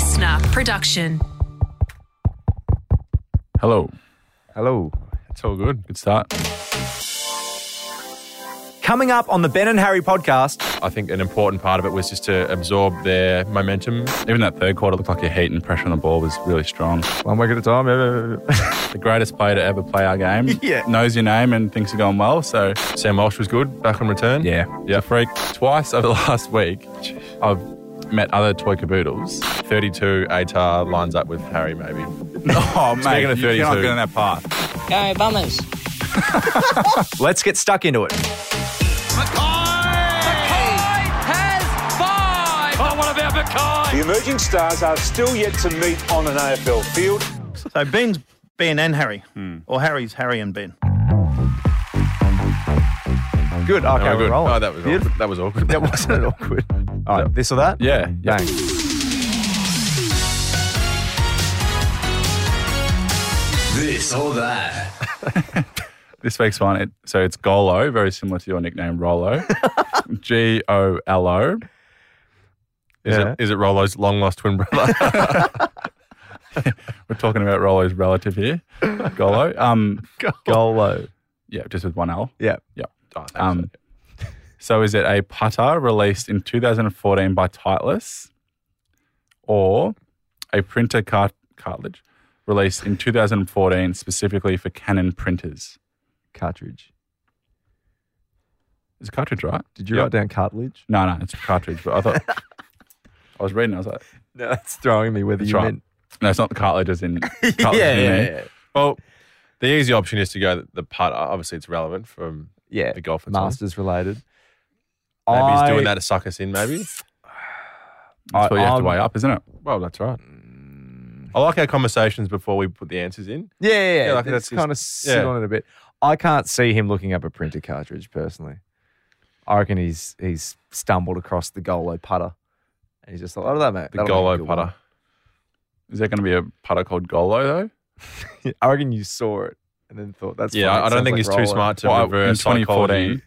listener production. Hello. It's all good. Good start. Coming up on the Ben and Harry podcast. I think an important part of it was just to absorb their momentum. Even that third quarter looked like your heat and pressure on the ball was really strong. One week at a time. The greatest player to ever play our game. Yeah. Knows your name and things are going well. So, Sam Walsh was good, back on return. yeah. Yeah. Freak. Twice over the last week, I've met other toy caboodles. 32 ATAR lines up with Harry, maybe. Oh, mate. Speaking of You cannot 32. get on that path. Go Bombers. Let's get stuck into it. The emerging stars are still yet to meet on an AFL field. So Ben's Ben and Harry, or Harry's Harry and Ben. Good. Okay, Oh, we're good. rolling. Oh, that was awkward. That was awkward. That wasn't awkward. All right, this or that? Yeah. Bang. This or that. This week's one, it's Golo, very similar to your nickname, Rolo. Golo. Is it Rollo's long-lost twin brother? We're talking about Rolo's relative here, Golo. Golo. Yeah, just with one L. Yeah. Yeah. Oh, thanks. So is it a putter released in 2014 by Titleist or a printer cartridge released in 2014 specifically for Canon printers? Cartridge. Is it cartridge right? Did you Yep. write down cartilage? No, it's a cartridge. But I thought, I was reading, I was like, No, that's throwing me whether That's you right. meant... no, it's not the cartilage as in cartilage in there. Well, the easy option is to go the putter. Obviously, it's relevant from Yeah, the golf. It's on. Masters related. Maybe he's doing that to suck us in, maybe. That's what you have to I'm- weigh up, isn't it? Well, that's right. I like our conversations before we put the answers in. Yeah. Yeah, like Let's that's just- kind of sit yeah. on it a bit. I can't see him looking up a printer cartridge personally. I reckon he's stumbled across the Golo putter. And he's just thought, oh, that mate. The that'll make a Golo good putter. Is there going to be a putter called Golo though? one. I reckon you saw it and then thought, that's Yeah, fine. I It don't sounds think like he's too Rolo. smart to Well, reverse in 2014, psychology.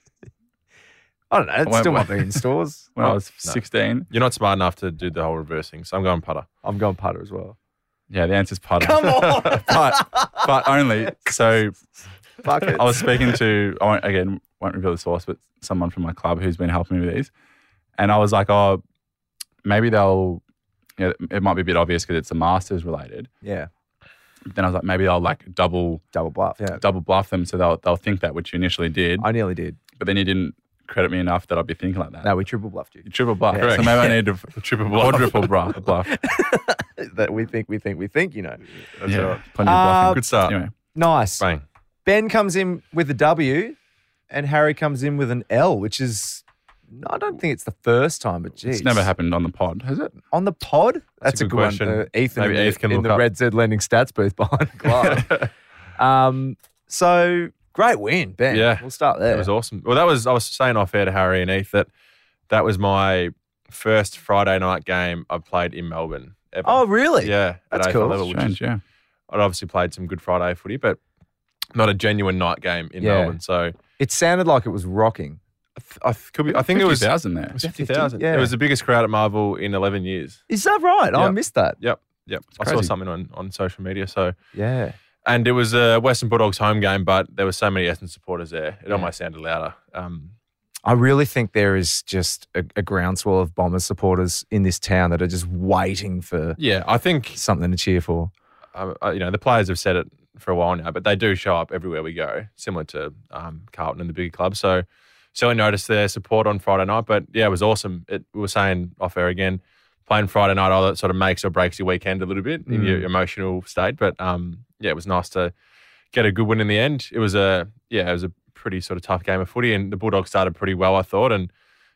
I don't know. It When- still might be in stores. when I was No. 16. You're not smart enough to do the whole reversing, so I'm going putter. I'm going putter as well. Yeah, the answer's putter. Come on. but only. So Fuck it. I was speaking to, won't reveal the source, but someone from my club who's been helping me with these. And I was like, oh, maybe it might be a bit obvious because it's the Masters related. Yeah. Then I was like, maybe I'll like double Double bluff them so they'll think that, which you initially did. I nearly did. But then you didn't credit me enough that I'd be thinking like that. No, we triple bluffed you. You triple bluff. Yeah. So maybe I need to triple bluff. Quadruple bluff. That we think, you know. That's Yeah. right. Plenty of bluffing. Good start. Anyway, Nice. Bang. Ben comes in with a W and Harry comes in with an L, which is, I don't think it's the first time, but geez. it's never happened on the pod, has it? On the pod? That's a a good good question. one. Ethan Maybe in, Eth can in look the up. Red Z Lending Stats booth behind the glass. So, great win, Ben. Yeah. We'll start there. It was awesome. Well, I was saying off air to Harry and Eth that was my first Friday night game I've played in Melbourne ever. Oh, really? Yeah, That's at cool. AFL level, which Strange, is, yeah. I'd obviously played some good Friday footy, but not a genuine night game in Yeah. Melbourne. So It sounded like it was rocking. I think it was 50,000 there. 50,000. Yeah. It was the biggest crowd at Marvel in 11 years. Is that right? I Yep. missed that. Yep. I saw crazy. something on social media. So, Yeah. and it was a Western Bulldogs home game, but there were so many Essendon supporters there. It almost sounded louder. I really think there is just a groundswell of Bombers supporters in this town that are just waiting for Yeah, I think something to cheer for. the players have said it for a while now, but they do show up everywhere we go, similar to Carlton and the bigger clubs. So certainly noticed their support on Friday night. But yeah, it was awesome. We were saying off air again, playing Friday night, all that sort of makes or breaks your weekend a little bit in your emotional state. But it was nice to get a good win in the end. It was a pretty sort of tough game of footy, and the Bulldogs started pretty well, I thought. And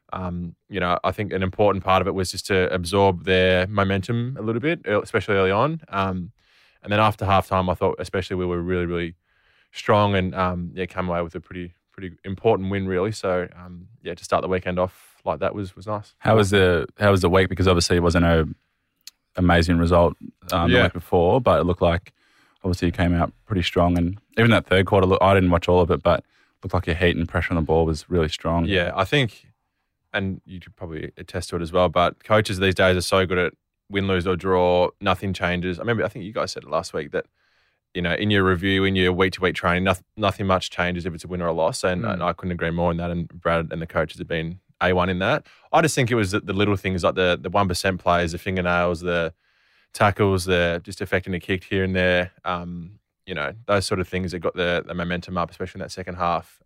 I think an important part of it was just to absorb their momentum a little bit, especially early on. And then after halftime, I thought especially we were really, really strong and came away with a pretty important win, really. So to start the weekend off like that was nice. How was the week? Because obviously it wasn't an amazing result the week before, but it looked like obviously you came out pretty strong. And even that third quarter, I didn't watch all of it, but it looked like your heat and pressure on the ball was really strong. Yeah, I think, and you could probably attest to it as well, but coaches these days are so good at win, lose or draw, nothing changes. I think you guys said it last week that, you know, in your review, in your week-to-week training, nothing much changes if it's a win or a loss. And I couldn't agree more on that. And Brad and the coaches have been A1 in that. I just think it was the little things like the 1% plays, the fingernails, the tackles, the just affecting the kick here and there. You know, those sort of things that got the momentum up, especially in that second half.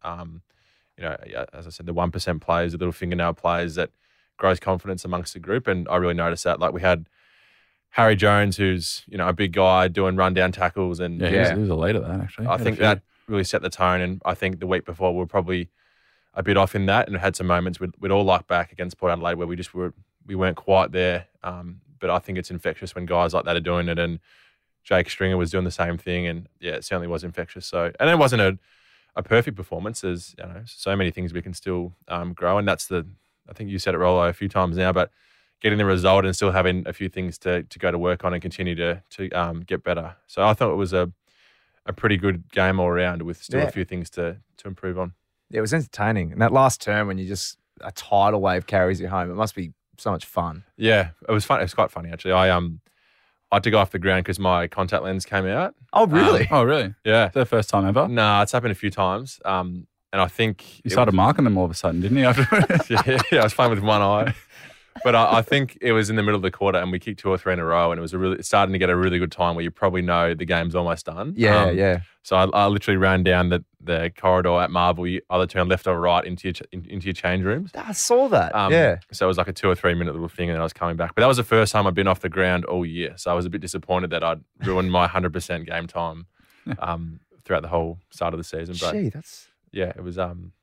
You know, as I said, the 1% plays, the little fingernail plays that grows confidence amongst the group. And I really noticed that. Like we had Harry Jones, who's, you know, a big guy doing rundown tackles. And He was a leader that actually. I think that really set the tone. And I think the week before we were probably a bit off in that and had some moments we'd all luck back against Port Adelaide where we weren't quite there. But I think it's infectious when guys like that are doing it. And Jake Stringer was doing the same thing. And yeah, it certainly was infectious. So, and it wasn't a perfect performance. There's, you know, so many things we can still grow. And that's I think you said it, Rollo, a few times now, but getting the result and still having a few things to go to work on and continue to get better. So I thought it was a pretty good game all around with still a few things to improve on. Yeah, it was entertaining. And that last term when a tidal wave carries you home, it must be so much fun. Yeah, it was fun. It was quite funny, actually. I had to go off the ground because my contact lens came out. Oh, really? Oh, really? Yeah. Is that the first time ever? No, it's happened a few times. And I think... You started marking them all of a sudden, didn't you? yeah, I was playing with one eye. But I think it was in the middle of the quarter and we kicked 2 or 3 in a row and it was starting to get a really good time where you probably know the game's almost done. Yeah. So I literally ran down the corridor at Marvel. You either turn left or right into your change rooms. I saw that. So it was like a 2 or 3 minute little thing and then I was coming back. But that was the first time I'd been off the ground all year. So I was a bit disappointed that I'd ruined my 100% game time throughout the whole start of the season. But yeah, it was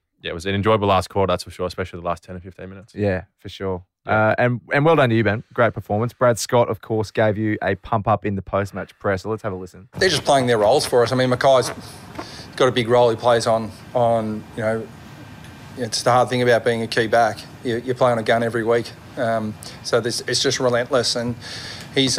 an enjoyable last quarter, that's for sure, especially the last 10 or 15 minutes. Yeah, for sure. And well done to you, Ben. Great performance. Brad Scott, of course, gave you a pump up in the post-match press. So let's have a listen. They're just playing their roles for us. I mean, Mackay's got a big role he plays on you know, it's the hard thing about being a key back. You play on a gun every week. So it's just relentless. And he's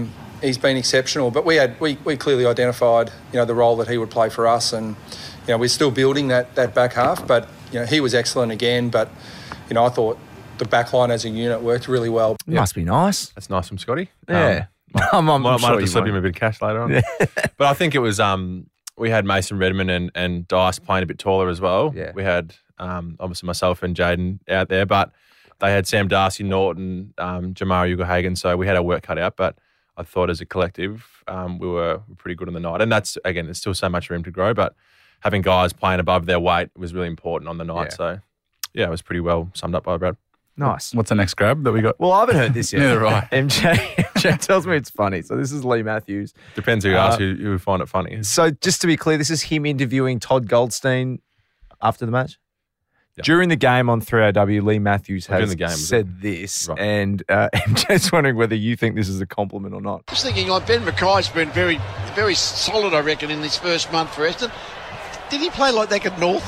been exceptional. But we clearly identified, you know, the role that he would play for us. And, you know, we're still building that back half. But, you know, he was excellent again. But, you know, I thought the back line as a unit worked really well. Must be nice. That's nice from Scotty. Yeah. I'm sure have to slip him a bit of cash later on. But I think it was we had Mason Redmond and Dice playing a bit taller as well. Yeah. We had obviously myself and Jaden out there, but they had Sam Darcy, Norton, Jamari Ugle-Hagan, so we had our work cut out. But I thought as a collective we were pretty good on the night. And that's, again, there's still so much room to grow, but having guys playing above their weight was really important on the night. Yeah. So, yeah, it was pretty well summed up by Brad. Nice. What's the next grab that we got? Well, I haven't heard this yet. Neither have I. MJ tells me it's funny. So this is Lee Matthews. Depends who you ask, who would find it funny. So just to be clear, this is him interviewing Todd Goldstein after the match? Yep. During the game on 3AW, Lee Matthews During has the game, said this, Right. and MJ's wondering whether you think this is a compliment or not. Just thinking, like Ben Mackay's been very, very solid, I reckon, in this first month for Eston. Did he play like that at North?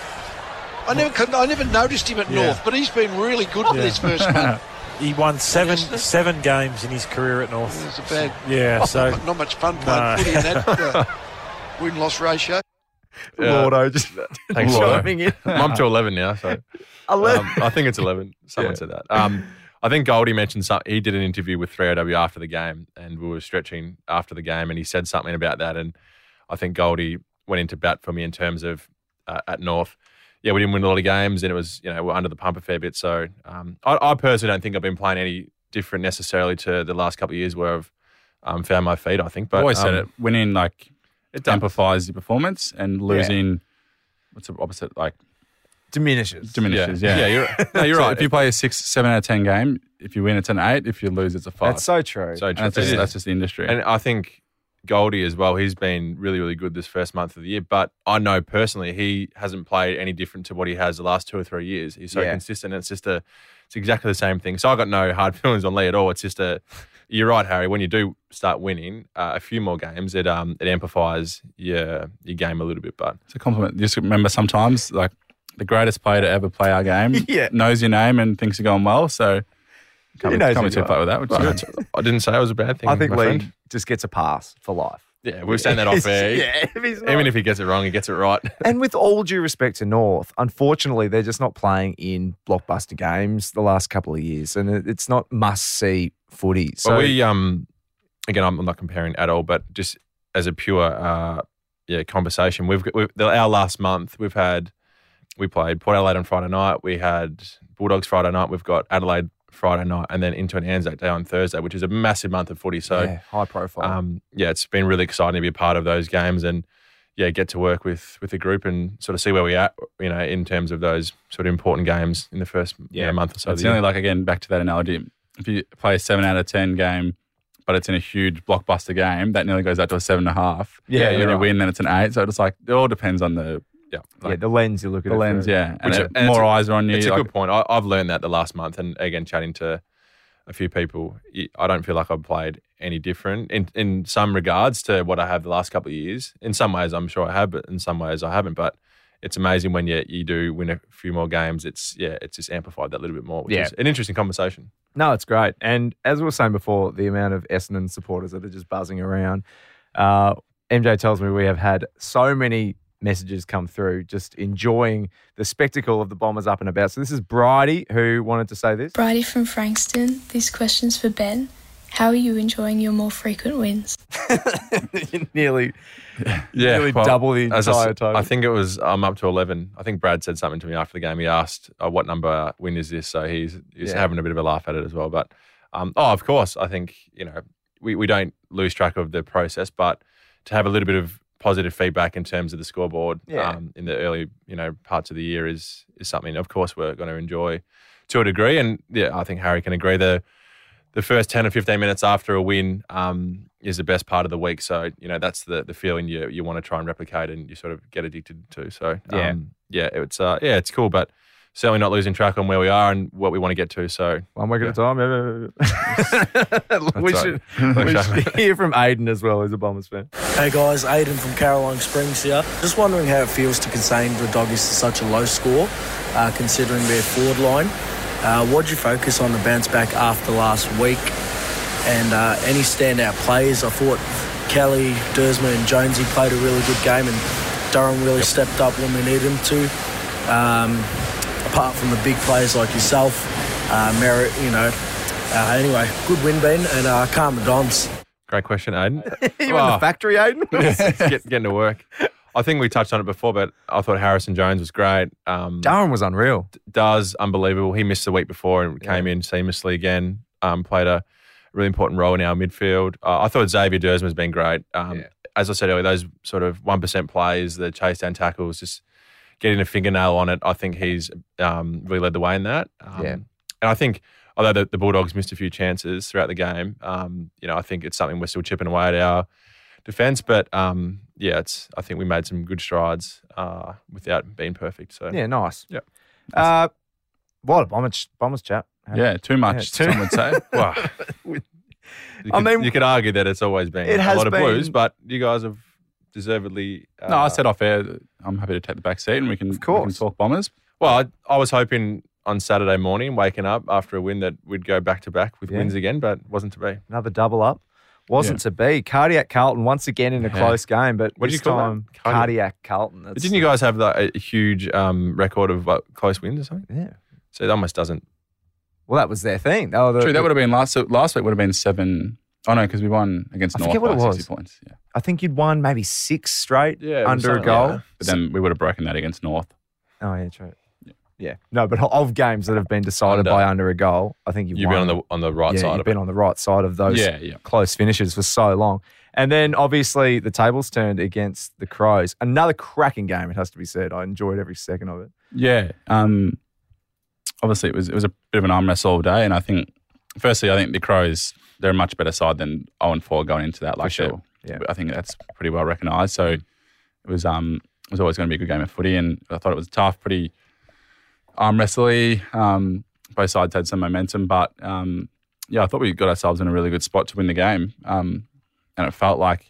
I never noticed him at North, but he's been really good for this first month. He won seven games in his career at North. It's a bad, so not much fun playing footy in that win-loss ratio. Lordo just Thanks, chiming in. I'm up to 11 now, so 11. I think it's 11. Someone said that. I think Goldie mentioned something. He did an interview with 3AW after the game, and we were stretching after the game, and he said something about that. And I think Goldie went into bat for me in terms of at North. Yeah, we didn't win a lot of games, and it was, you know, we're under the pump a fair bit. So I personally don't think I've been playing any different necessarily to the last couple of years where I've found my feet, I think. But I always said it. Winning, like, it amplifies your performance, and losing, what's the opposite? Like, Diminishes. Yeah. You're right. If you play a 6, 7 out of 10 game, if you win, it's an 8. If you lose, it's a 5. That's so true. So true. That's just the industry. And I think Goldie as well, he's been really, really good this first month of the year. But I know personally he hasn't played any different to what he has the last 2 or 3 years. He's so consistent. And it's exactly the same thing. So I got no hard feelings on Lee at all. It's just you're right, Harry. When you do start winning a few more games, it amplifies your game a little bit. But it's a compliment. Just remember, sometimes, like, the greatest player to ever play our game knows your name and thinks you're going well. So can't be too far with that. Which is good. I didn't say it was a bad thing. I think my Lee friend. just gets a pass for life. Yeah, we've sent that off air. Yeah, if he's not. Even if he gets it wrong, he gets it right. And with all due respect to North, unfortunately, they're just not playing in blockbuster games the last couple of years, and it's not must-see footy. So Well, we, again, I'm not comparing at all, but just as a pure conversation, our last month, we played Port Adelaide on Friday night, we had Bulldogs Friday night, we've got Adelaide Friday night, and then into an Anzac Day on Thursday, which is a massive month of footy. So high profile. It's been really exciting to be a part of those games and get to work with the group and sort of see where we're at, in terms of those sort of important games in the first month or so. It's nearly like, again, back to that analogy. If you play a 7 out of 10 game, but it's in a huge blockbuster game, that nearly goes out to a 7.5. Yeah, and you win, then it's an 8. So it's like, it all depends on the the lens you look at. The lens, and more eyes are on you. It's a good point. I've learned that the last month, and again, chatting to a few people, I don't feel like I've played any different in some regards to what I have the last couple of years. In some ways, I'm sure I have, but in some ways, I haven't. But it's amazing when you do win a few more games. It's just amplified that little bit more, which is an interesting conversation. No, it's great. And as we were saying before, the amount of Essendon supporters that are just buzzing around. MJ tells me we have had so many messages come through, just enjoying the spectacle of the Bombers up and about. So this is Bridie who wanted to say this. Bridie from Frankston. This question's for Ben. How are you enjoying your more frequent wins? nearly double the entire total. I think it was I'm up to 11. I think Brad said something to me after the game. He asked, what number win is this? So he's having a bit of a laugh at it as well. But, of course, I think, we don't lose track of the process, but to have a little bit of positive feedback in terms of the scoreboard in the early, parts of the year is something, of course, we're going to enjoy to a degree. And, I think Harry can agree. The first 10 or 15 minutes after a win is the best part of the week. So, that's the feeling you want to try and replicate and you sort of get addicted to. So, it's cool, but certainly not losing track on where we are and what we want to get to. So, one week at a time. We should hear from Aiden as well, who's a Bombers fan. Hey guys, Aiden from Caroline Springs here. Just wondering how it feels to contain the Doggies to such a low score, considering their forward line. What did you focus on the bounce back after last week? And any standout players? I thought Kelly, Dersma and Jonesy played a really good game and Durham really stepped up when we needed him to. Apart from the big players like yourself, Merritt, anyway, good win, Ben, and calm the Doms. Great question, Aiden. You in the factory, Aiden? Getting to work. I think we touched on it before, but I thought Harrison Jones was great. Darren was unreal. Unbelievable. He missed the week before and came in seamlessly again, played a really important role in our midfield. I thought Xavier Dersma has been great. As I said earlier, those sort of 1% plays, the chase down tackles, just getting a fingernail on it, I think he's really led the way in that. And I think, although the Bulldogs missed a few chances throughout the game, I think it's something we're still chipping away at our defence. But, I think we made some good strides without being perfect. So nice. Yeah. What a Bombers chat. Yeah, too much, some would say. Wow. You could argue that it's always been a lot of Blues, but you guys have deservedly. No, I said off air, I'm happy to take the back seat and we can talk Bombers. Well, I was hoping on Saturday morning, waking up after a win, that we'd go back to back with wins again, but wasn't to be. Another double up. Wasn't to be. Cardiac Carlton once again in a close game, but what this did you call time Cardiac Carlton. Didn't you guys have a huge record of close wins or something? Yeah. So it almost doesn't. Well, that was their thing. True, that would have been last week. Would have been 7. Oh no, because we won against North by 60 points. Yeah. I think you'd won maybe 6 straight under a goal. Yeah. But then we would have broken that against North. Oh yeah, true. Yeah. No, but of games that have been decided by under a goal, I think you've been on the right side. You've been on the right side of those close finishes for so long. And then obviously the tables turned against the Crows. Another cracking game, it has to be said. I enjoyed every second of it. Yeah. Obviously it was a bit of an arm wrestle all day, and I think the Crows, they're a much better side than 0-4 going into that. For sure. Yeah. I think that's pretty well recognised. So it was always going to be a good game of footy, and I thought it was tough, pretty arm wrestly. Both sides had some momentum, but I thought we got ourselves in a really good spot to win the game. And it felt like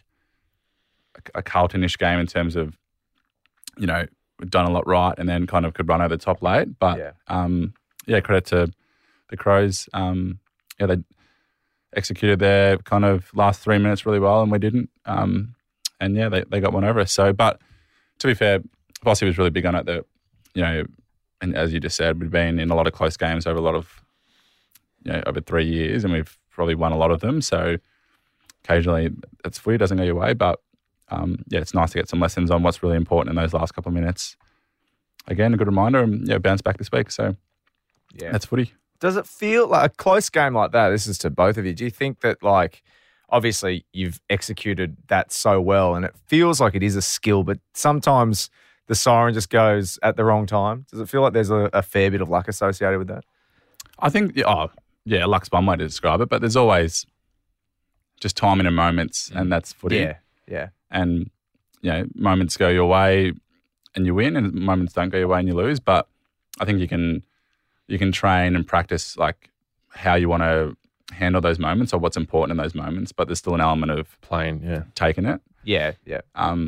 a Carlton-ish game in terms of, we'd done a lot right and then kind of could run over the top late. But credit to the Crows. They executed their kind of last 3 minutes really well, and we didn't. And yeah, they got one over us. So, but to be fair, Vossi was really big on it that, you know, and as you just said, we've been in a lot of close games over a lot of, you know, over 3 years, and we've probably won a lot of them. So occasionally it's footy, doesn't go your way, but yeah, it's nice to get some lessons on what's really important in those last couple of minutes. Again, a good reminder, and yeah, bounce back this week. So yeah, that's footy. Does it feel like a close game like that? This is to both of you. Do you think that, like, obviously you've executed that so well and it feels like it is a skill, but sometimes the siren just goes at the wrong time? Does it feel like there's a fair bit of luck associated with that? I think, luck's one way to describe it, but there's always just timing and moments, and that's footy. Yeah. And, you know, moments go your way and you win, and moments don't go your way and you lose. But I think you can train and practice, like, how you want to handle those moments or what's important in those moments, but there's still an element of taking it. Yeah. Yep.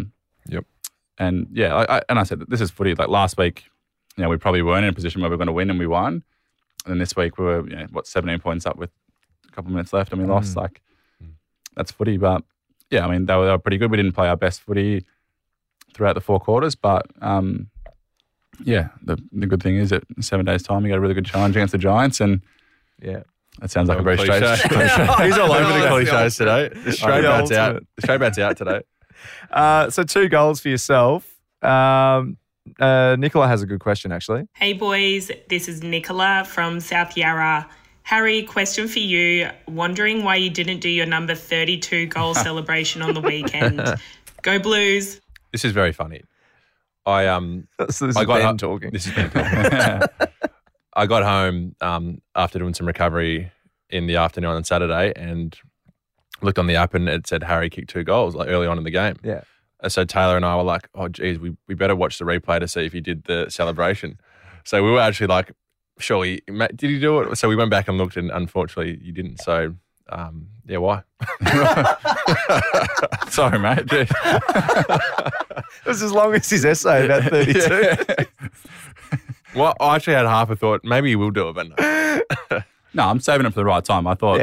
And yeah, I said this is footy. Like last week, you know, we probably weren't in a position where we were going to win, and we won. And then this week we were, 17 points up with a couple of minutes left, and we lost. Like, that's footy. But yeah, I mean, they were pretty good. We didn't play our best footy throughout the 4 quarters, but yeah, the good thing is that in 7 days' time, you got a really good challenge against the Giants, and yeah. That sounds like a very straight. He's all over the cliches today. The straight bat's out. The straight bat's out today. So 2 goals for yourself. Nicola has a good question, actually. Hey boys, this is Nicola from South Yarra. Harry, question for you. Wondering why you didn't do your number 32 goal celebration on the weekend. Go Blues. This is very funny. This is Ben talking. This is Ben talking. I got home after doing some recovery in the afternoon on Saturday and looked on the app and it said Harry kicked 2 goals like early on in the game. Yeah. So Taylor and I were like, oh, geez, we better watch the replay to see if he did the celebration. So we were actually like, surely, did he do it? So we went back and looked and unfortunately you didn't. So, yeah, why? Sorry, mate. It was as long as his essay about 32. Yeah. Well, I actually had half a thought. Maybe he will do it, but no. No, I'm saving it for the right time. I thought,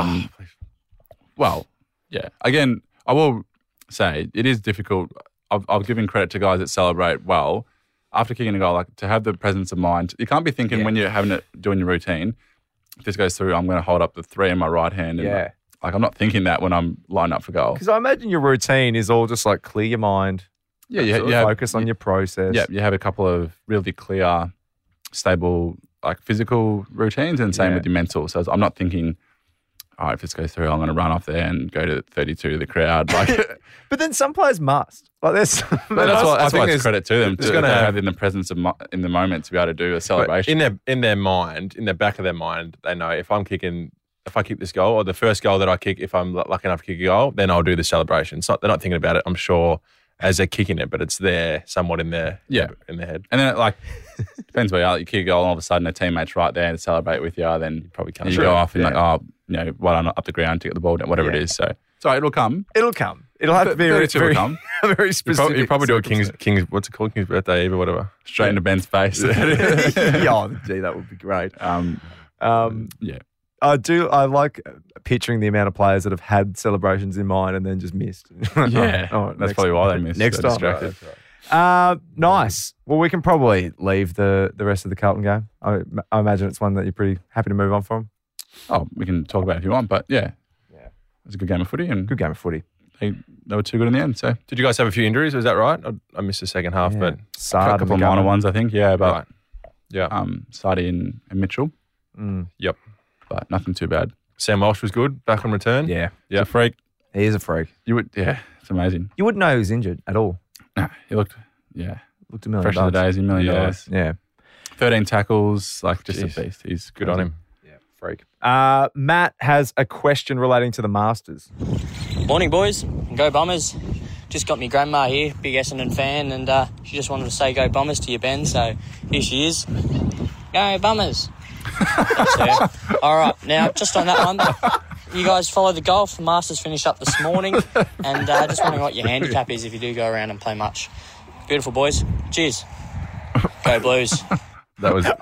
well, yeah. Again, I will say it is difficult. I've given credit to guys that celebrate well after kicking a goal, like to have the presence of mind. You can't be thinking when you're doing your routine, if this goes through, I'm going to hold up the 3 in my right hand. And like I'm not thinking that when I'm lined up for goal. Because I imagine your routine is all just like clear your mind. Yeah, you focus on your process. Yeah, you have a couple of really clear, stable, like physical routines, and same with your mental. So I'm not thinking, all right, if this goes through, I'm going to run off there and go to 32 to the crowd. Like, but then some players must. Like this. That's why it's credit to them to have in the presence of in the moment to be able to do a celebration. In their mind, in the back of their mind, they know if I kick this goal or the first goal that I kick, if I'm lucky enough to kick a goal, then I'll do the celebration. They're not thinking about it, I'm sure, as they're kicking it, but it's there somewhat in their in their head. And then it depends where you are. You kick a goal and all of a sudden a teammate's right there to celebrate with you, then you probably can't. You go off and well done up the ground to get the ball down, whatever it is. So it'll come. It'll come. It'll have to be very specific. You probably do a King's what's it called? King's birthday Eve or whatever. Straight into Ben's face. Oh, gee, that would be great. Yeah. I like picturing the amount of players that have had celebrations in mind and then just missed. Yeah, that's probably why they missed. Next time. Nice. Well, we can probably leave the rest of the Carlton game. I imagine it's one that you're pretty happy to move on from. Oh, we can talk about it if you want, but yeah. It was a good game of footy. Good game of footy. They were too good in the end. So, did you guys have a few injuries? Was that right? I missed the second half, but a couple of minor ones, I think. Yeah, but Sardi and Mitchell. Yep. But nothing too bad. Sam Walsh was good, back on return. Yeah. He's a freak. He is a freak. It's amazing. You wouldn't know he was injured at all. Nah, he looked $1 million. Fresh as the days, $1 million. Yeah. 13 tackles, just a beast. He's good on him. Yeah, freak. Matt has a question relating to the Masters. Morning, boys. Go Bombers. Just got me grandma here, big Essendon fan, and she just wanted to say go Bombers to you, Ben, so here she is. Go Bombers. That's her. All right, now just on that one, you guys follow the golf. Masters finished up this morning, and just wondering what your handicap is if you do go around and play much. Beautiful, boys. Cheers. Go Blues. That was.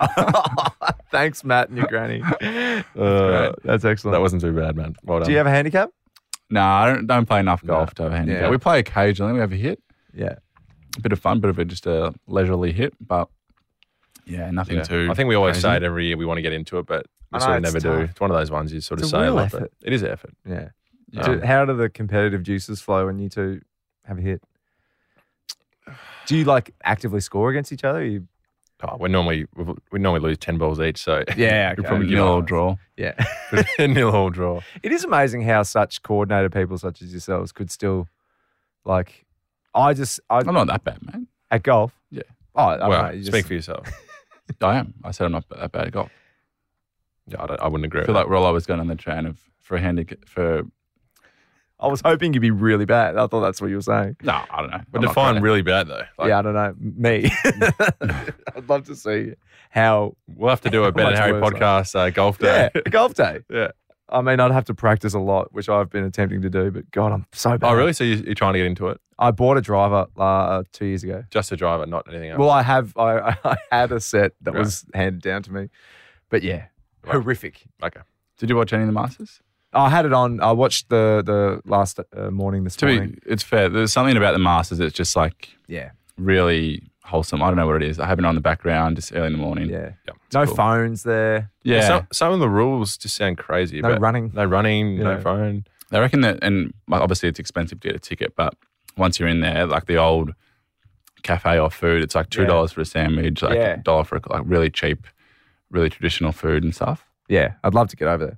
Thanks, Matt and your granny. That's excellent. That wasn't too bad, man. Well done. Do you have a handicap? No, I don't play enough golf to have a handicap. Yeah. We play occasionally. We have a hit. Yeah. A bit of fun, bit of just a leisurely hit, but yeah, nothing too. I think we always crazy. say it every year we want to get into it, but we I know, sort of it's never do. tough. It's one of those ones you sort of It's a say real lot, effort. but it is effort. Yeah. Yeah. How do the competitive juices flow when you two have a hit? Do you like actively score against each other? You... Oh, we normally lose 10 balls each, so Yeah, you okay. probably Nil or draw. Yeah. nil or draw. It is amazing how such coordinated people such as yourselves could still, like, I'm not that bad, man. At golf? Yeah. Oh, I don't Well, know. You speak for yourself. I am. I said I'm not that bad at golf. Yeah, I wouldn't agree I with feel that. like we're always going on the train of for a handicap for. I was hoping you'd be really bad. I thought that's what you were saying. No, I don't know. But I'm not define great. really bad, though. Like, Yeah, I don't know. Me. I'd love to see how. we'll have to do a Ben and much Harry worse, podcast golf day. Yeah, golf day. Yeah. I mean, I'd have to practice a lot, which I've been attempting to do, but God, I'm so bad. Oh, really? So you're trying to get into it? I bought a driver 2 years ago. Just a driver, not anything else? Well, I had a set that Right. was handed down to me, but yeah, horrific. Okay. Did you watch any of the Masters? I had it on. I watched the last morning this morning. It's fair. There's something about the Masters that's just like Yeah. really wholesome. I don't know what it is. I have it on the background just early in the morning. Yeah. Yep. No cool. phones there. Yeah. Some of the rules just sound crazy. No but running. No running, Yeah. no phone. I reckon that, and obviously it's expensive to get a ticket, but once you're in there, like the old cafe or food, it's like $2 for a sandwich, like Yeah. $1 for like really cheap, really traditional food and stuff. Yeah, I'd love to get over there.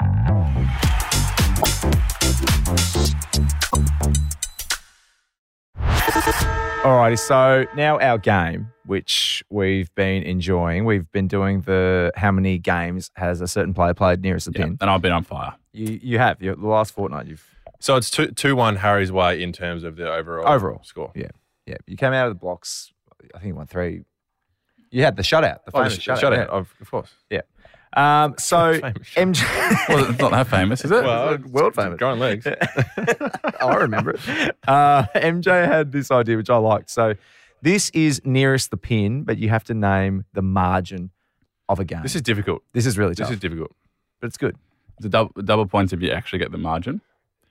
Alrighty, so now our game, which we've been enjoying. We've been doing the how many games has a certain player played nearest the pin. And I've been on fire. You have. The last fortnight you've... So it's 2-1 Harry's way in terms of the overall score. Yeah. Yeah. You came out of the blocks, I think you won 3. You had the shutout. The Oh, famous the shutout. shutout, yeah. of course. Yeah. So MJ... Well, it's not that famous, is it? Well, world famous. Growing legs. Oh, I remember it. MJ had this idea, which I liked. So this is nearest the pin, but you have to name the margin of a game. This is difficult. This is really tough. This is difficult. But it's good. The double points if you actually get the margin.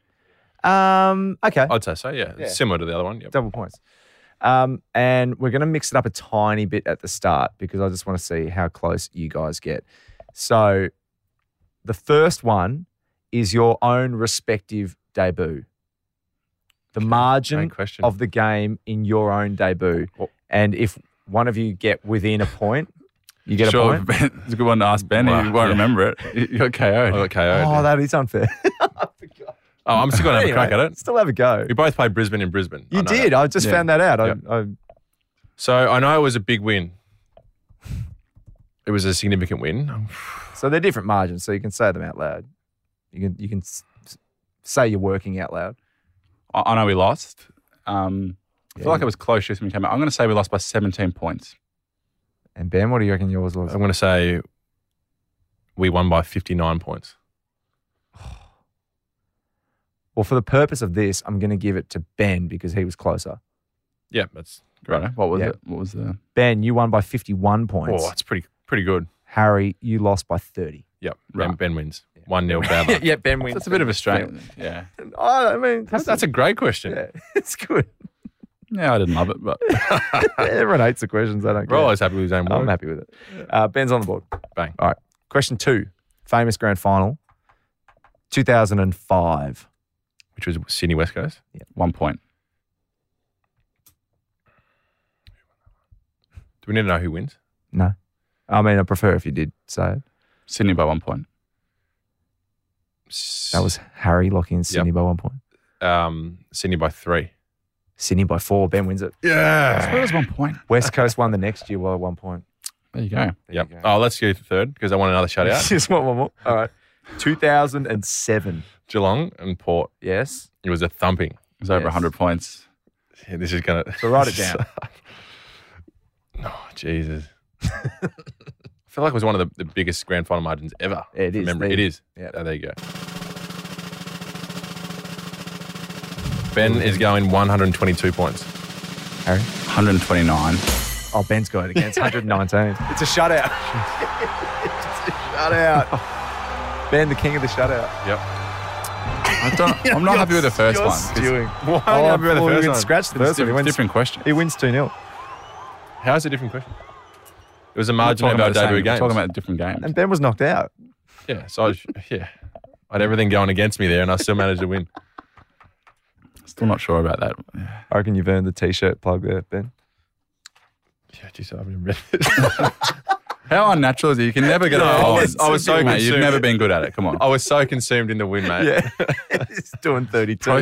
Okay. I'd say so, yeah. Yeah. It's similar to the other one. Yep. Double points. And we're going to mix it up a tiny bit at the start because I just want to see how close you guys get. So the first one is your own respective debut. The margin great question. of the game in your own debut. And if one of you get within a point, you get a point. It's a good one to ask Ben. Wow. He won't remember it. You got KO'd. I got KO'd. Oh, that is unfair. Oh, I'm still going to have a crack at it. Still have a go. We both played Brisbane in Brisbane. You I know did. that. I just found that out. Yeah. So I know it was a big win. It was a significant win. So they're different margins, so you can say them out loud. You can say you're working out loud. I know we lost. I feel like it was close just when we came out. I'm going to say we lost by 17 points. And Ben, what do you reckon yours was? I'm going to say we won by 59 points. Well, for the purpose of this, I'm going to give it to Ben because he was closer. Yeah, that's great. What was Yeah. it? What was the... Ben, you won by 51 points. Oh, that's pretty good. Harry, you lost by 30. Yep. Right. Ben wins. 1-0 bad luck. Yeah, Ben wins. That's a bit of a strain. Yeah. Oh, I mean, That's a great question. yeah, it's good. Yeah, I didn't love it, but... Everyone hates the questions. I don't We're care. always happy with his own I'm word. happy with it. Ben's on the board. Bang. All right. Question 2. Famous grand final, 2005. Which was Sydney West Coast. 1 point. Do we need to know who wins? No. I mean, I prefer if you did say it. Sydney by 1 point. That was Harry locking in Sydney by 1 point. Sydney by 3. Sydney by 4. Ben wins it. Yeah. Where was 1 point? West Coast won the next year by 1 point. There you go. Yep. Oh, let's go to third because I want another shutout. Just want one more. All right. 2007. Geelong and Port. Yes. It was a thumping. It was over Yes. 100 points. Yeah, this is going to... So write it down. Oh, Jesus. I feel like it was one of the biggest grand final margins ever. Yeah, it is. Remember, There it you- is. Yeah. Oh, there you go. Ben is going 122 points. Harry? 129. Oh, Ben's got it against 119. It's a shutout. It's a shutout. Ben, the king of the shutout. Yep. I'm not happy with the first one. Stewing. Why are you happy with the first one? Scratched the first one. He wins, Different question. He wins 2-0. How's it a different question? It was a margin of our debut games. Talking about different games. And Ben was knocked out. Yeah, so I had everything going against me there, and I still managed to win. Still not sure about that. I reckon you've earned the T-shirt plug there, Ben. Yeah, geez, I haven't even read it. How unnatural is it? You can never get it. I was so mate, consumed. you've never been good at it. Come on. I was so consumed in the win, mate. Yeah. He's doing 32.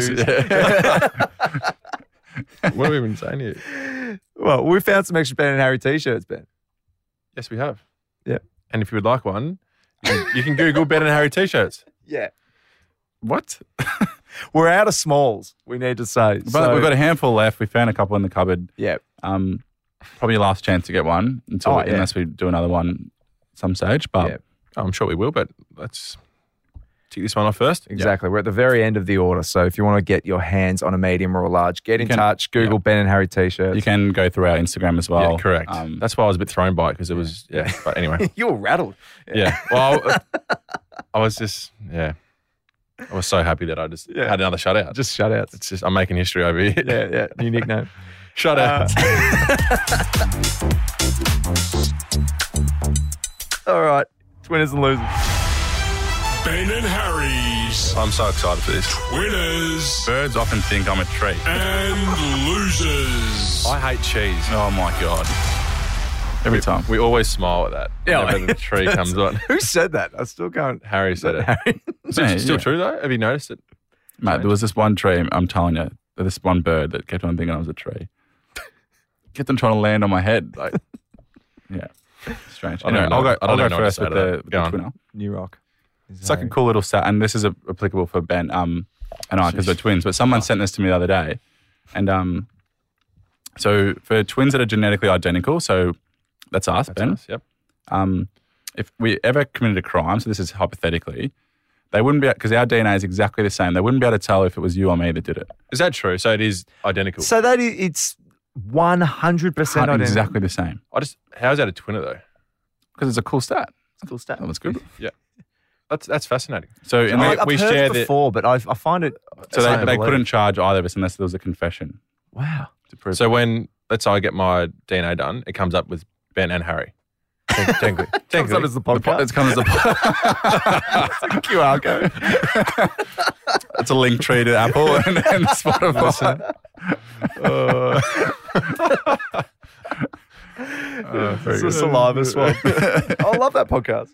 What have we been saying here? Well, we found some extra Ben and Harry T-shirts, Ben. Yes, we have. Yeah. And if you would like one, you can Google Ben and Harry T-shirts. Yeah. What? We're out of smalls, we need to say. But we've got a handful left. We found a couple in the cupboard. Yeah. Probably your last chance to get one unless we do another one at some stage. But I'm sure we will, but let's tick this one off first. Exactly. We're at the very end of the order. So if you want to get your hands on a medium or a large, get in touch. Google Ben and Harry T-shirts. You can go through our Instagram as well. Yeah, correct. That's why I was a bit thrown by it because it was, but anyway. You were rattled. Yeah. Well, I was just, I was so happy that I just had another shutout. Just shutouts. It's just, I'm making history over here. Yeah. New nickname. Shutout. All right. Winners and losers. Ben and Harry's I'm so excited for this. winners Birds often think I'm a tree. and losers. I hate cheese. Oh my God. Every time. We always smile at that. Yeah, whenever the tree comes on. Who said that? I still can't. Harry said it. Harry? Is it still true though? Have you noticed it? Mate, there was this one tree, I'm telling you, this one bird that kept on thinking I was a tree. Kept on trying to land on my head. Like, yeah. Strange. I don't Anyway, know. I'll I don't go even know what to first say with to that. the Go on. twinner. New Rock. It's like a cool little stat, and this is applicable for Ben and I because we're twins. But someone sent this to me the other day, and so for twins that are genetically identical, so that's us, Ben. Us, yep. If we ever committed a crime, so this is hypothetically, they wouldn't be because our DNA is exactly the same. They wouldn't be able to tell if it was you or me that did it. Is that true? So it is identical. So that it's 100% identical. Exactly the same. How's that a twinner though? Because it's a cool stat. It's a cool stat. That was good. Yeah. That's fascinating. So and I've we heard share it before, but I find it. So they couldn't charge either of us unless there was a confession. Wow. To prove So when, let's say I get my DNA done, it comes up with Ben and Harry. Technically. Comes up as the podcast. It comes as a QR code. It's a link tree to Apple and Spotify. It's a saliva swab. I love that podcast.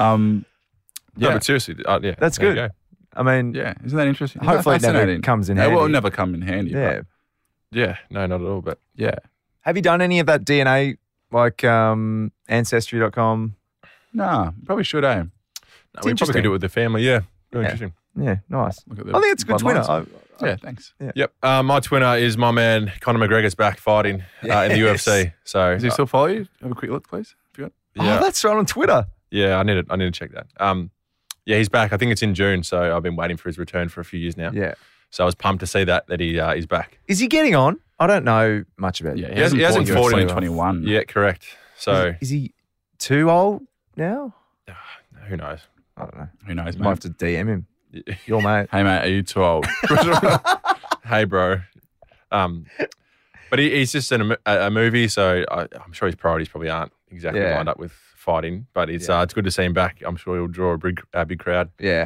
No, but seriously, That's there you good. go. I mean, Yeah, isn't that interesting? Isn't hopefully that it never fascinating? comes in It handy. will never come in handy. Yeah. but Yeah, no, not at all. But yeah. Have you done any of that DNA, like Ancestry.com? Nah, probably should, eh? no, we probably interesting. could do it with the family. Yeah, very interesting. Yeah, nice. Look at I think it's a good twinner. bloodlines. Yeah, thanks. Yep. My twinner is my man Conor McGregor's back fighting in the UFC. So Does he still follow you? Have a quick look, please. If you got. yeah, Oh, that's right on Twitter. yeah, I need to check that. Yeah, he's back. I think it's in June. So I've been waiting for his return for a few years now. Yeah. So I was pumped to see that he's back. Is he getting on? I don't know much about Yeah, it. he hasn't fought in in 2021. Yeah, correct. So Is he too old now? who knows? I don't know. Who knows, Might mate? have to DM him. Your mate. Hey, mate, are you too old? Hey, bro. But he's just in a movie, so I'm sure his priorities probably aren't exactly lined up with fighting. But it's good to see him back. I'm sure he'll draw a big crowd. Yeah.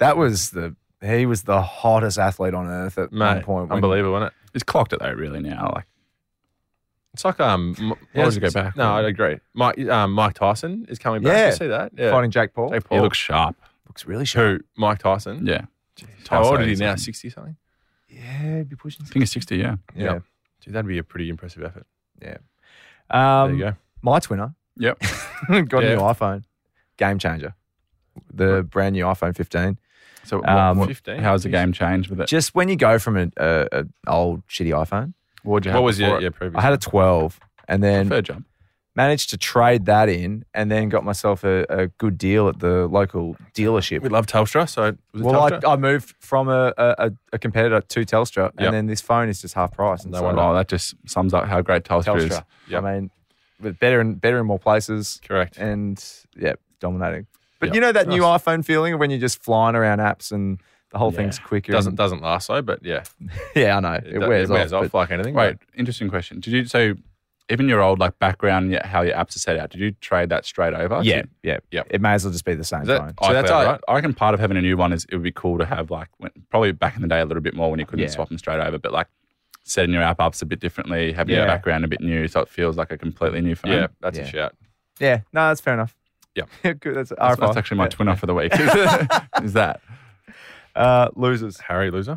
He was the hottest athlete on earth at one point. when- Unbelievable, isn't it? He's clocked it though, really now. Like, It's like He has to go back. No, I agree. Mike Tyson is coming back. Yeah. You see that? Yeah. Fighting Jake Paul. Jake Paul. he looks sharp. Looks really sharp. Who? Mike Tyson. Yeah. How old is he Tyson. now? 60 something. Yeah, he'd be pushing. I think he's 60. Yeah. Yeah. Dude, that'd be a pretty impressive effort. Yeah. There you go. My twinner Yep. got a Yeah. new iPhone. Game changer. The brand new iPhone 15. So, 15? how's the game changed with it? Just when you go from an old shitty iPhone, What'd you have What was before your it? previous? I had a 12 and then Fair jump. managed to trade that in and then got myself a good deal at the local dealership. We love Telstra, so was it Well, Telstra? I moved from a competitor to Telstra, Yep. and then this phone is just half price. And No so wonder. Oh, that just sums up how great Telstra is. Telstra. Yep. I mean, with better in more places, Correct. and dominating. But Yep. you know that new Nice. iPhone feeling of when you're just flying around apps and The whole thing's quicker. Doesn't last though, but yeah. Yeah, I know. It wears off like anything. Wait, interesting question. Did you so even your old like background, how your apps are set out? Did you trade that straight over? Yeah. It may as well just be the same phone. So that's right. I reckon part of having a new one is it would be cool to have like probably back in the day a little bit more when you couldn't swap them straight over, but like setting your app up a bit differently, having your background a bit new, so it feels like a completely new phone. Yeah, that's a shout. Yeah, no, that's fair enough. Yeah, good. That's actually my twinner for the week. Is that losers? Harry loser.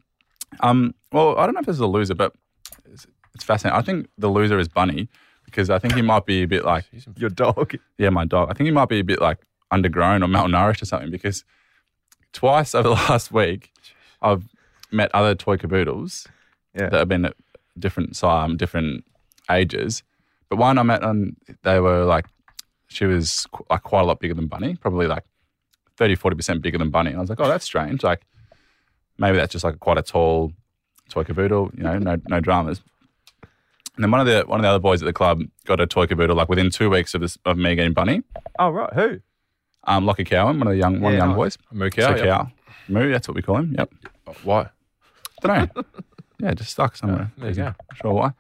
Well, I don't know if this is a loser, but it's fascinating. I think the loser is Bunny because I think he might be a bit like your dog. Yeah, my dog. I think he might be a bit like undergrown or malnourished or something because twice over the last week I've met other toy caboodles that have been at different different ages. But one I met they were like, she was like quite a lot bigger than Bunny, probably like 30-40% bigger than Bunny. And I was like, oh, that's strange. Like maybe that's just like quite a tall toy caboodle, no dramas. And then one of the other boys at the club got a toy caboodle like within 2 weeks of me getting Bunny. Oh, right. Who? Lockie Cowan, one of the young boys. Moo Cow. Cow. Moo, that's what we call him. Yep. Why? Don't know. Yeah, just stuck somewhere. There you go. Not sure why.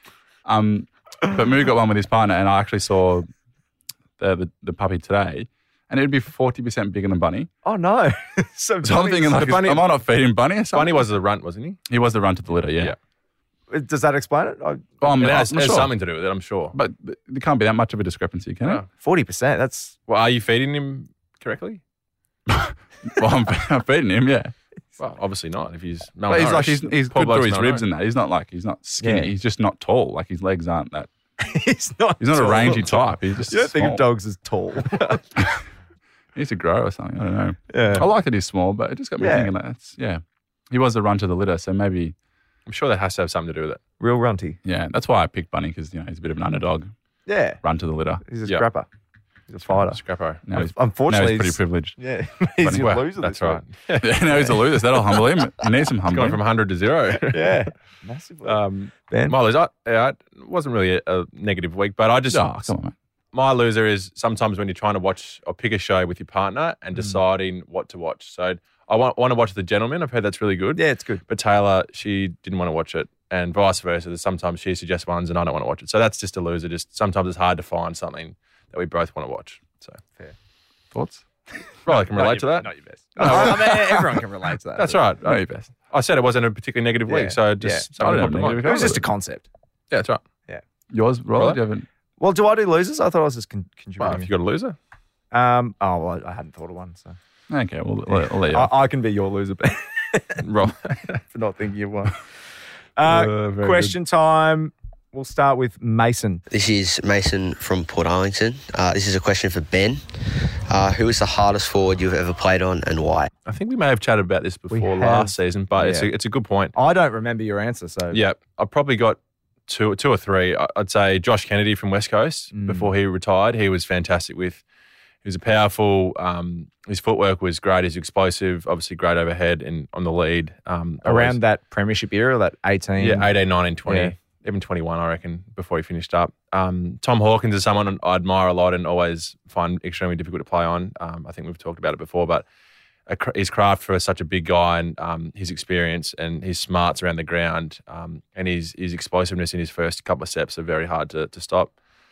But Moo got one with his partner, and I actually saw the puppy today, and it'd be 40% bigger than Bunny. Oh no! So I'm thinking, like, am I not feeding Bunny or something? Bunny was the runt, wasn't he? He was the runt of the litter. Yeah. Does that explain it? It has something to do with it, I'm sure. But there can't be that much of a discrepancy, can it? 40%. That's well. Are you feeding him correctly? Well, I'm feeding him. Yeah. Well, obviously not. If he's malnourished, he's like he's good through his ribs and that. He's not skinny. Yeah. He's just not tall. Like his legs aren't that. He's not a rangy type. He's just. You don't think of dogs as tall. He needs to grow or something. I don't know. Yeah. I like that he's small, but it just got me thinking that. He was the runt of the litter, so maybe. I'm sure that has to have something to do with it. Real runty. Yeah, that's why I picked Bunny because he's a bit of an underdog. Yeah. Runt of the litter. He's a scrapper. He's a fighter. Scrapper. Unfortunately, he's pretty privileged. Yeah, he's a loser. That's right. Now he's a loser. So that'll humble him. He needs some humbling. He's gone from 100 to 0. Yeah, massively. Ben? My loser, it wasn't really a negative week, but I just... come on, mate. My loser is sometimes when you're trying to watch or pick a show with your partner and deciding what to watch. So I want to watch The Gentleman. I've heard that's really good. Yeah, it's good. But Taylor, she didn't want to watch it, and vice versa. Sometimes she suggests ones and I don't want to watch it. So that's just a loser. Just sometimes it's hard to find something that we both want to watch. So fair. Thoughts? Well, I can relate to that. Not your best. I mean, everyone can relate to that. That's right. Not your best. I said it wasn't a particularly negative week, so just I don't know. It was just a concept. Yeah, that's right. Yeah. Yours, Roller? Do you have an... Well, do I do losers? I thought I was just contributing. Well, if you got a loser. Well, I hadn't thought of one. So okay, we'll let you. I can be your loser, Ben. Rob, for not thinking of one. Question time. We'll start with Mason. This is Mason from Port Arlington. This is a question for Ben. Who is the hardest forward you've ever played on and why? I think we may have chatted about this before last season, but it's a good point. I don't remember your answer, so yeah, I probably got two or three. I'd say Josh Kennedy from West Coast before he retired. He was fantastic he was a powerful, his footwork was great, he's explosive, obviously great overhead and on the lead. Around that premiership era, that 18? Yeah, 18, 19, 20, even 21, I reckon, before he finished up. Tom Hawkins is someone I admire a lot and always find extremely difficult to play on. I think we've talked about it before, but his craft for such a big guy and his experience and his smarts around the ground and his explosiveness in his first couple of steps are very hard to stop.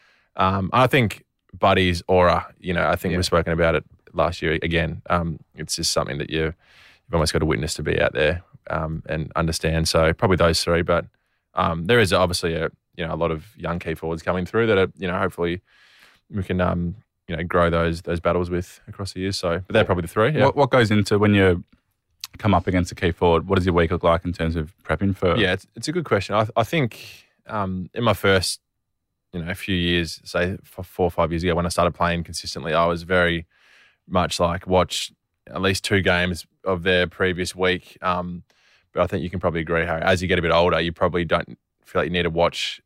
I think Buddy's aura, I think we've spoken about it last year again. It's just something that you've almost got to witness to be out there and understand. So probably those three, but there is obviously a lot of young key forwards coming through that are, hopefully we can grow those battles with across the years. So, but they're probably the three. Yeah. What goes into when you come up against a key forward? What does your week look like in terms of prepping for? Yeah, it's a good question. I think in my first few years, say 4 or 5 years ago, when I started playing consistently, I was very much like watch at least 2 games of their previous week. But I think you can probably agree, Harry, as you get a bit older, you probably don't feel like you need to watch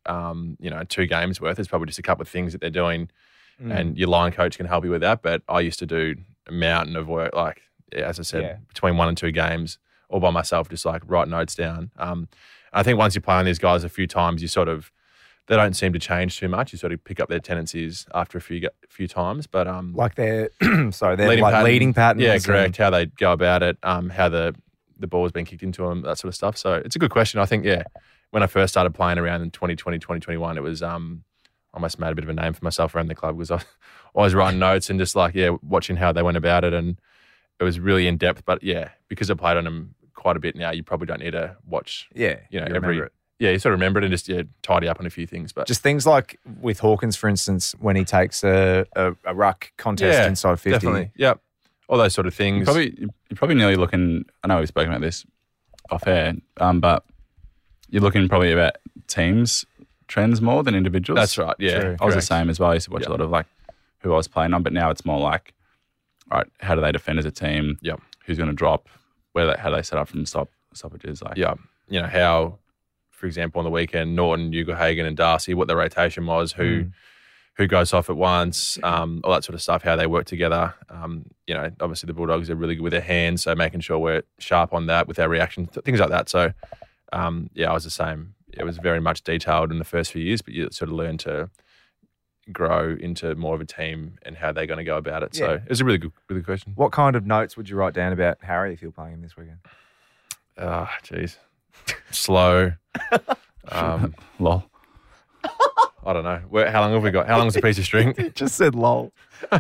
2 games worth. There's probably just a couple of things that they're doing. And your line coach can help you with that. But I used to do a mountain of work, like, as I said, between 1 and 2 games all by myself, just like write notes down. I think once you play on these guys a few times, you sort of they don't seem to change too much. You sort of pick up their tendencies after a few times, but like their leading patterns. Yeah, correct. How they go about it, how the ball's been kicked into them, that sort of stuff. So it's a good question. I think when I first started playing around in 2020, 2021, it was I almost made a bit of a name for myself around the club because I was always writing notes and just watching how they went about it, and it was really in depth. But because I played on them quite a bit now, you probably don't need to watch. Yeah, every. Yeah, you sort of remember it and just tidy up on a few things. But just things like with Hawkins, for instance, when he takes a ruck contest inside 50. Definitely. Yep. All those sort of things. You're probably nearly looking, I know we've spoken about this off air, but you're looking probably about teams trends more than individuals. That's right, yeah. True. I was the same as well. I used to watch a lot of who I was playing on, but now it's more like, all right, how do they defend as a team? Yep. Who's going to drop? How do they set up from stoppages? How, for example, on the weekend, Norton, Ugle-Hagan and Darcy, what the rotation was, who goes off at once, all that sort of stuff, how they work together. Obviously the Bulldogs are really good with their hands, so making sure we're sharp on that with our reactions, things like that. So, I was the same. It was very much detailed in the first few years, but you sort of learn to grow into more of a team and how they're going to go about it. So it was a really good question. What kind of notes would you write down about Harry if you're playing him this weekend? Geez. Slow. Lol. I don't know. How long have we got? How long is a piece of string? It just said lol. Oh,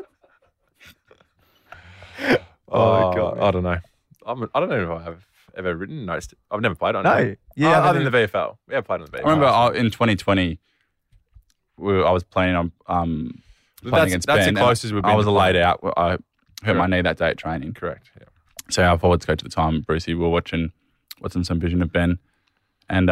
God. I don't know. I don't know if I have ever written notes. I've never played on it. No. Yeah. Other than the VFL. We have played on the VFL. I remember in 2020, I was playing against Ben. That's the closest we've been. I was laid out. I hurt my knee that day at training. Correct. Yeah. So our forwards coach at the time, Brucey, we were watching some vision of Ben. And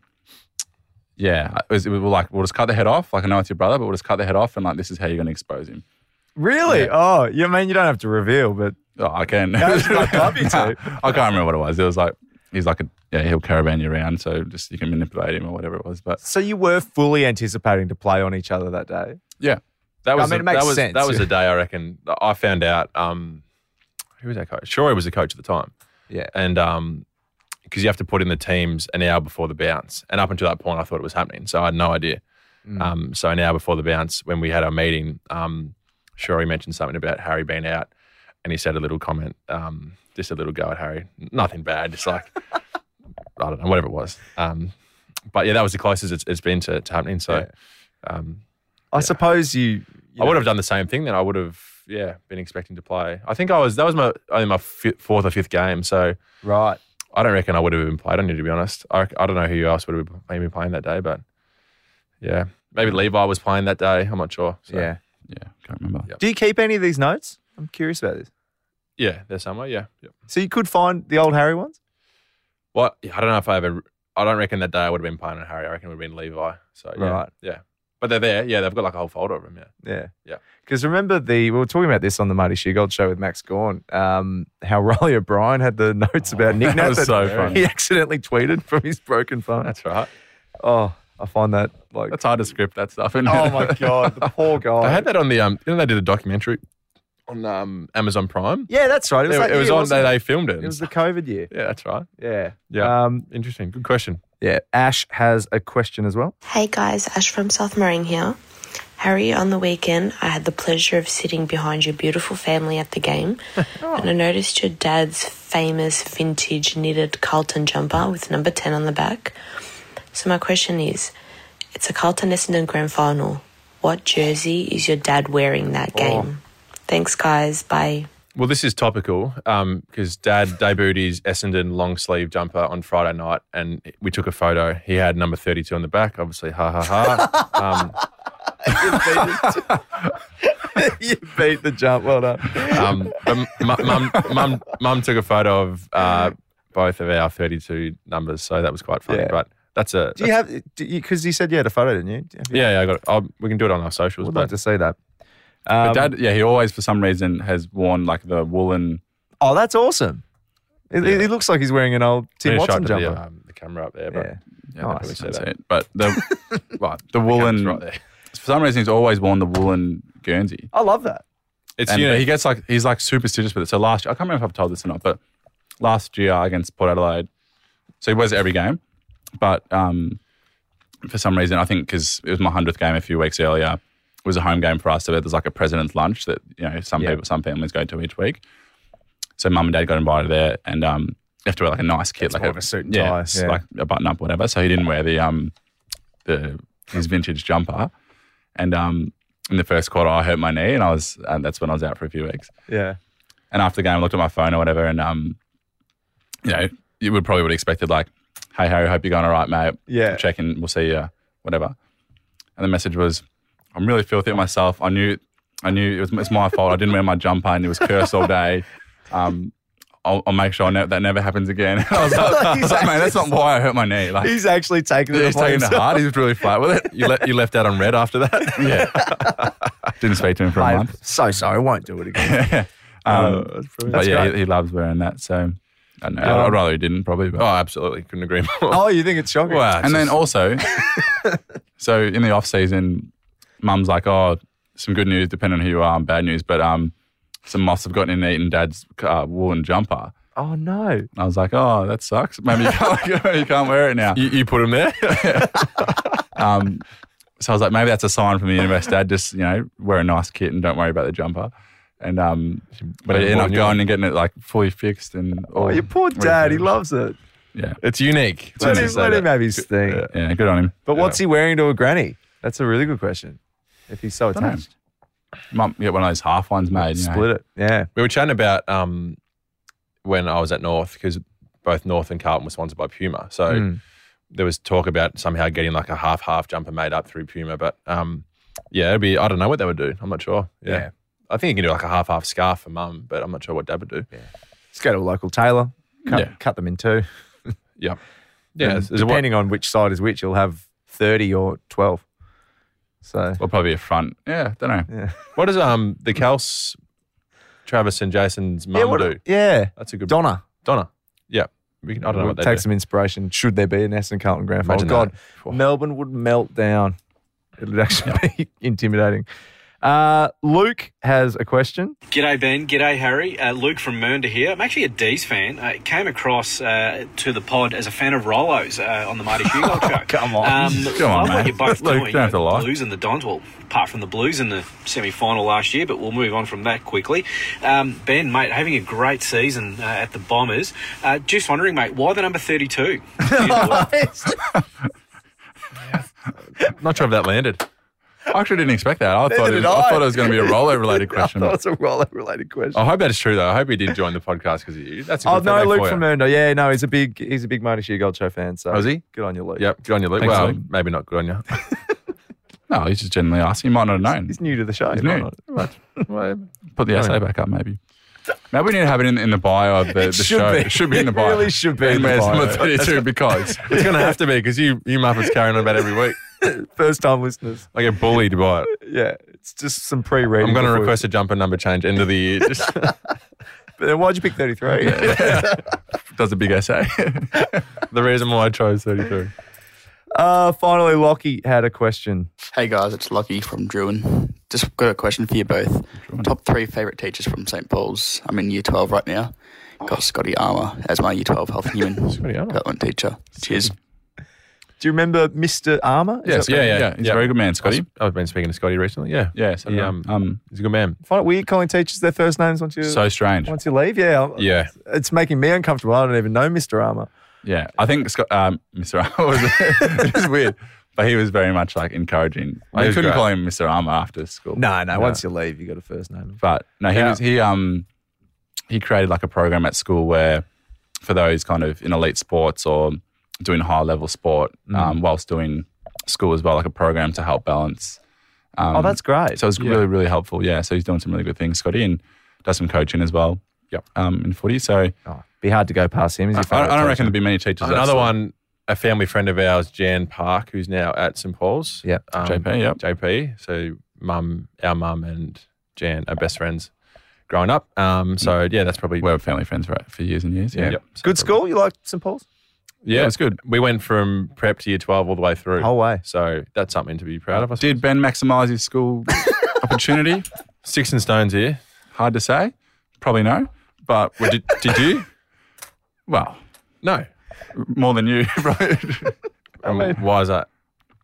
it was like, we'll just cut the head off. Like, I know it's your brother, but we'll just cut the head off and this is how you're going to expose him. Really? Yeah. Oh, you mean you don't have to reveal, but... Oh, I can. I'd love you to. I can't remember what it was. It was like, he's like he'll caravan you around, so just you can manipulate him or whatever it was. But so you were fully anticipating to play on each other that day? Yeah. It makes sense. That was the day, I reckon, I found out, who was that coach? Shorey was the coach at the time. Yeah. And because you have to put in the teams an hour before the bounce. And up until that point, I thought it was happening. So I had no idea. So an hour before the bounce, when we had our meeting, Shorey mentioned something about Harry being out. And he said a little comment, just a little go at Harry. Nothing bad, just like, I don't know, whatever it was. But yeah, that was the closest it's been to happening. So I suppose you I would have done the same thing then. I would have, been expecting to play. I think that was only my fourth or fifth game. So right. I don't reckon I would have even played on you, to be honest. I don't know who else would have maybe playing that day, but yeah. Maybe Levi was playing that day. I'm not sure. So. Yeah, can't remember. Yep. Do you keep any of these notes? I'm curious about this. Yeah, they're somewhere, yeah. Yep. So you could find the old Harry ones? Well, I don't know if I don't reckon that day I would have been playing on Harry. I reckon it would have been Levi. So yeah, right. Yeah. But they're there. Yeah, they've got like a whole folder of them, Yeah. Yeah. Because remember we were talking about this on the Marty Sheargold show with Max Gawn, how Riley O'Brien had the notes about Nick Nat. That was so funny. He accidentally tweeted from his broken phone. That's right. Oh, I find that that's hard to script that stuff. Isn't oh it? my God, the poor guy. They had that on the they did a documentary on Amazon Prime. Yeah, that's right. It was on. They filmed it. It was the COVID year. Yeah, that's right. Yeah. Yeah. Interesting. Good question. Yeah. Ash has a question as well. Hey guys, Ash from South Marine here. Harry, on the weekend, I had the pleasure of sitting behind your beautiful family at the game, and I noticed your dad's famous vintage knitted Carlton jumper with number 10 on the back. So my question is, it's a Carlton Essendon Grand Final. What jersey is your dad wearing that game? Thanks, guys. Bye. Well, this is topical because Dad debuted his Essendon long sleeve jumper on Friday night, and we took a photo. He had number 32 on the back, obviously. Ha ha ha. You beat the jump. Well done. But Mum took a photo of both of our 32 numbers, so that was quite funny. Yeah. But that's a. Do you have? Because you said you had a photo, didn't you? Yeah, I got it. We can do it on our socials. We'd like to see that. But Dad, he always for some reason has worn like the woolen. Oh, that's awesome. It looks like he's wearing an old Tim Watson jumper. The camera up there, but Nice. That's it. But the woolen. Right there. For some reason, he's always worn the woolen Guernsey. I love that. It's but he gets he's superstitious with it. So last year, I can't remember if I've told this or not, but last year against Port Adelaide, so he wears it every game. But for some reason, I think because it was my 100th game a few weeks earlier, it was a home game for us. So there's like a president's lunch that, some families go to each week. So mum and dad got invited there, and you have to wear like a nice kit, It's like more of a suit and tie. Yeah. like a button up, or whatever. So he didn't wear his vintage jumper, and in the first quarter I hurt my knee, and that's when I was out for a few weeks. Yeah. And after the game, I looked at my phone or whatever, and you would probably expected like, "Hey Harry, hope you're going all right, mate. Yeah. Check in, we'll see you, whatever." And the message was, "I'm really filthy at myself. I knew it's my fault. I didn't wear my jumper, and it was cursed all day. I'll make sure that never happens again." And I was like, "Man, that's not why I hurt my knee." Like, he's actually taking it. He's taking it hard. He was really flat with it. You left out on red after that? Yeah. Didn't speak to him for a month. So sorry, won't do it again. But yeah, he loves wearing that. So I don't know. I'd rather he didn't probably. But. Oh, absolutely. Couldn't agree more. Oh, you think it's shocking? Well, and then also, so in the off season, Mum's like, "Oh, some good news, depending on who you are, and bad news, but some moths have gotten in and eaten Dad's woolen jumper." Oh no! And I was like, "Oh, that sucks. Maybe you can't wear it now." You put him there. So I was like, maybe that's a sign from the universe, Dad. Just wear a nice kit and don't worry about the jumper. And but I ended up going and getting it like fully fixed and. Your poor dad, he loves it. Yeah, it's unique. Let him have his thing. Yeah, good on him. But what's he wearing to a granny? That's a really good question. If he's so attached, might get one of those half ones made. Split it. Yeah, we were chatting about when I was at North, because both North and Carlton were sponsored by Puma, so there was talk about somehow getting like a half jumper made up through Puma. But it'd be, I don't know what they would do. I'm not sure. Yeah. I think you can do like a half scarf for Mum, but I'm not sure what Dad would do. Yeah. Just go to a local tailor, cut them in two. Yep. Yeah. Depending on which side is which, you'll have 30 or 12. So or probably a front. Yeah, don't know. Yeah. What does the Kels, Travis and Jason's mum do? Yeah. That's a good Donna. Yeah. I don't know what they take do. some inspiration. Should there be an Essendon Carlton grand final? God, Melbourne would melt down. It would actually be intimidating. Luke has a question. G'day, Ben. G'day, Harry. Luke from Mernda here. I'm actually a D's fan. Came across to the pod as a fan of Rollo's on the Marty Hugo show. Come on. Come on, mate. what you're both Luke, doing. don't have to lie. The Blues and the Dons. Well, apart from the Blues in the semi-final last year, but we'll move on from that quickly. Ben, mate, having a great season at the Bombers. Just wondering, mate, why the number 32? Not sure if that landed. I actually didn't expect that. I thought it was going to be a Rollo-related question. I thought it was a Rollo-related question. I hope that is true, though. I hope he did join the podcast because of you. That's a good no, Luke from Mernda. Yeah, no, he's a big Marty Sheargold show fan. So is he? Good on you, Luke. Yep, good on you, Luke. Thanks, well, Luke. maybe not good on you. No, he's just genuinely asking. He might not have known. He's new to the show. He's new. Put the essay back up, maybe. Maybe we need to have it in the bio of the show. It should be in the bio. It really should be in the bio. Number 32 because it's going to have to be because you Muppets carrying on about every week. First time listeners. I get bullied by it. Yeah, it's just some pre-reading. I'm going to request a jumper number change end of the year. But then why'd you pick 33? Does a big essay. The reason why I chose 33. Finally, Lockie had a question. Hey guys, it's Lockie from Druin. Just got a question for you both. Top 3 favourite teachers from St. Paul's. I'm in Year 12 right now. Got Scotty Armour as my Year 12 health and human development teacher. Cheers. Do you remember Mr. Armour? Yes, yeah. He's a very good man, Scotty. I've been speaking to Scotty recently. Yeah. So he's a good man. Find it weird calling teachers their first names once you... So strange. Once you leave, yeah. Yeah. It's making me uncomfortable. I don't even know Mr. Armour. Yeah, I think Mr. Armour was it was weird, but he was very much like encouraging. You couldn't call him Mr. Armour after school. No. Once you leave, you got a first name. But no, he created like a program at school where for those kind of in elite sports or doing high level sport whilst doing school as well, like a program to help balance. That's great. So it was really, really helpful. Yeah, so he's doing some really good things, Scotty, and does some coaching as well. Yep. In footy. So be hard to go past him. I don't reckon there'll be many teachers. Another one, a family friend of ours, Jan Park, who's now at St. Paul's. Yeah. JP, yep. JP. So our mum and Jan are best friends growing up. So yeah, that's probably... We were family friends for years and years. Yeah. Yep. So good school? You liked St. Paul's? Yeah, it was good. We went from prep to Year 12 all the way through. Whole way. So that's something to be proud of. Did Ben maximise his school opportunity? Sticks and stones here. Hard to say. Probably no. But did you? Well, no. More than you, right? Why is that?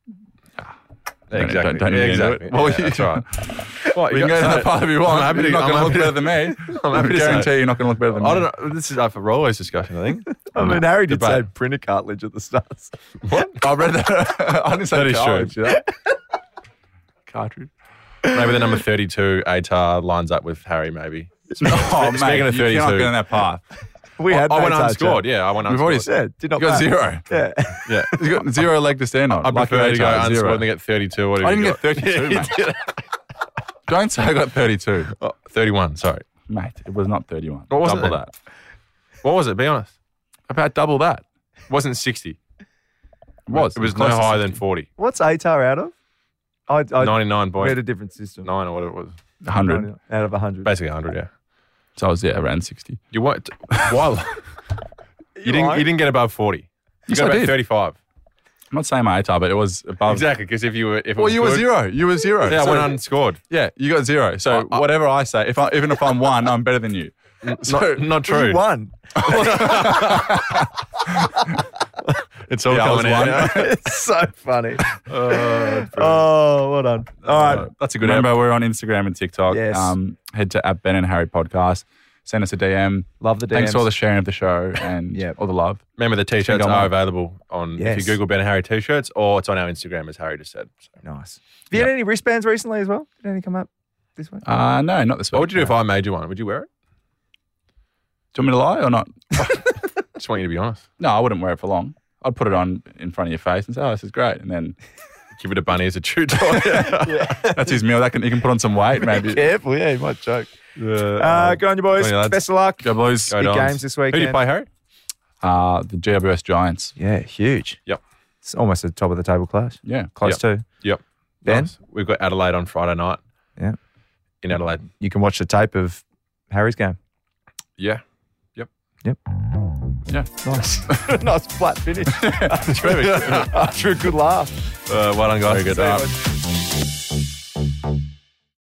Exactly. Don't even exactly. do it. Well, Yeah, that's right. Well, we can go to the pub if you want. You're not going to look better than me. I'm happy to guarantee you're not going to look better than me. I don't know. This is up for Rollo's discussion, I think. I mean, Harry did say Debate. printer cartilage at the start. What? I read that. I didn't say That is cartilage, true. yeah. Cartridge. Maybe the number 32 ATAR lines up with Harry, maybe. Oh, mate, Speaking of you cannot 32. get on that path. We had I went Nate's unscored. chat. Yeah, I went unscored. We've already said, did not You got matter. 0. Yeah. Yeah. You got 0 leg to stand on. I'd Like prefer to go ATAR, unscored 0. than get 32. What have I you didn't get got? 32, mate. Don't say I got 32. Oh, 31, sorry. Mate, it was not 31. What was double it? that. What was it? Be honest. About double that. It wasn't 60. It was. It was no close to higher 60. than 40. What's ATAR out of? I 99 we had a different system. 9 or what it was. 100. Out of 100. Basically 100, yeah. So I was, around 60. You weren't. Why? You didn't get above 40. You Yes, got I about did. 35. I'm not saying my ATAR, but it was above. Exactly, because if you were. If it Well, was you were good- 0. You were 0. Yeah, So- I went unscored. Yeah, you got 0. So whatever I say, even if I'm 1, I'm better than you. So, Not true. You won. It's all Yeah, I was coming out. It's so funny. Oh, well done. All right. That's a good Remember, we're on Instagram and TikTok. Yes. Head to @Ben and Harry Podcast. Send us a DM. Love the DMs. Thanks for all the sharing of the show and all the love. Remember, the t-shirts Think I'm are on. available on Yes. if you Google Ben and Harry t-shirts, or it's on our Instagram, as Harry just said. So. Nice. Have you had any wristbands recently as well? Did any come up this week? No, not this week. What would you do if I made you one? Would you wear it? Do you want me to lie or not? Just want you to be honest. No, I wouldn't wear it for long. I'd put it on in front of your face and say, "Oh, this is great," and then Give it to Bunny as a chew toy. that's his meal. He can put on some weight, maybe. Careful, yeah, you might choke. Go on, you boys. Go on, you lads. Best of luck. Go Blues. Go Big Dons. games this Who do you weekend. play, Harry? The GWS Giants. Yeah, huge. Yep. It's almost a top of the table clash. Yeah. Close to. Yep. Ben? Nice. We've got Adelaide on Friday night. Yeah. In Adelaide. You can watch the tape of Harry's game. Yeah. Yep. Yep. Yeah. Nice. Nice flat finish. Perfect. After a good laugh. Well done, guys. Very good. See you, boys.